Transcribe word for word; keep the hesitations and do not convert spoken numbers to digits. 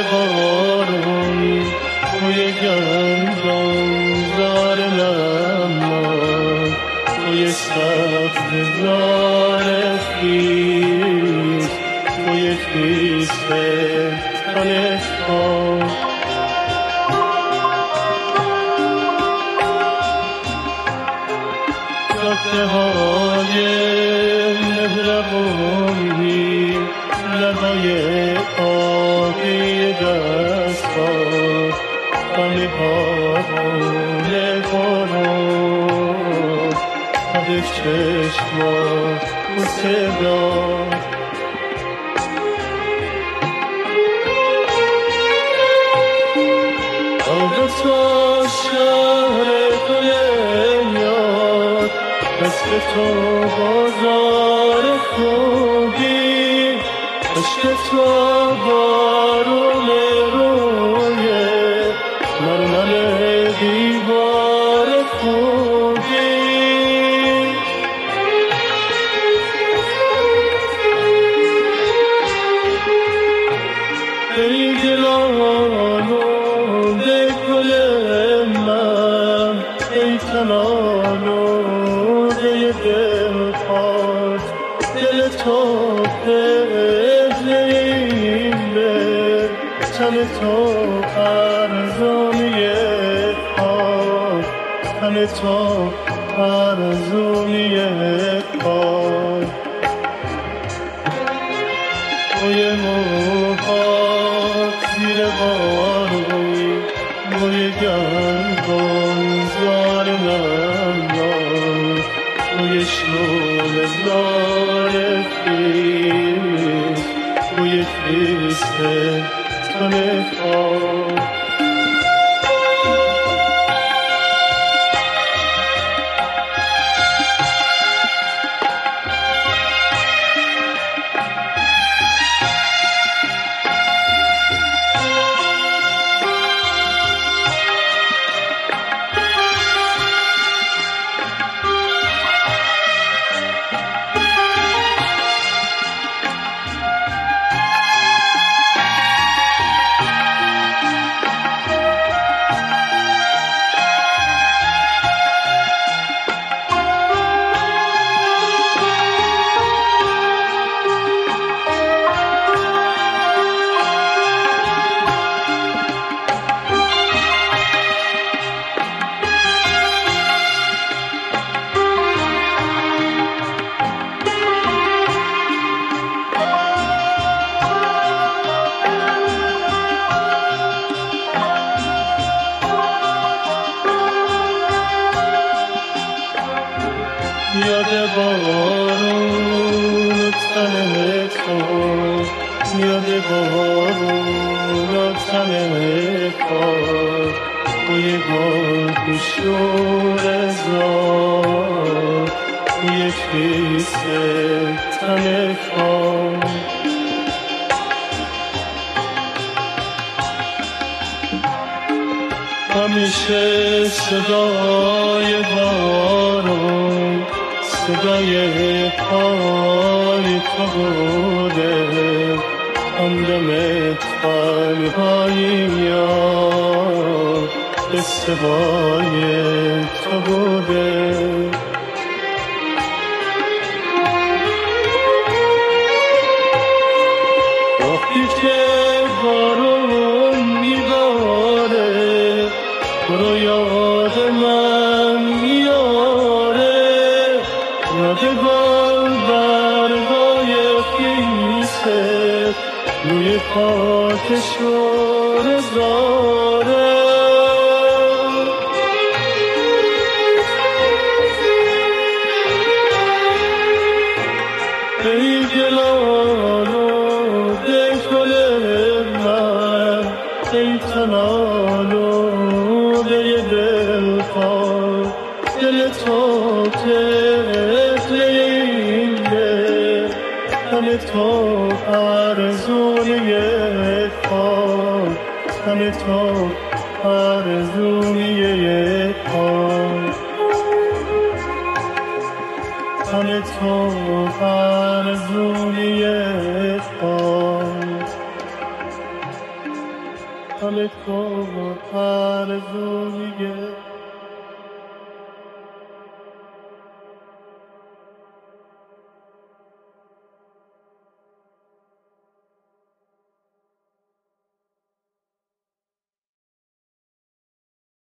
بارون توی گندم زار نمان توی سبز زار خیز توی خیسته تن خان جاده های مهربونی لبای آبی دستار خانه بارون بارون تب چشما بوسه دار آقا تا شهر توی یاد دست تو بازار خوبی عشق تو بارون روی مرمر دیوار خوبی ای دلانو به گل من ای تنانو به دل پات دل تو تن تو ارزونی پاک تن تو ارزونی پاک بوی موهات زیر بارونی بوی گندم زار نمان بوی شلوم زار خیز بوی خیسته تن خان یاد بارون تن تو یاد بارون تن خاک بوی گل بشور زار بوی کیسه تن خاک همیشه صدای بارون صدای پای تو بوده همدم تنهایی یاد قصه های تو بوده وقتی که بارون میباره برو یاد من میاره یاد گل برگای خیسه روی خاک شور زاره ای گلانو ای گل من ای تنانو ای دل پاک دل تو طفل این دل تن تو ارزونی پاک تن تو ارزونی پاک تن تو ارزونی پاک مال تو آرزو میگه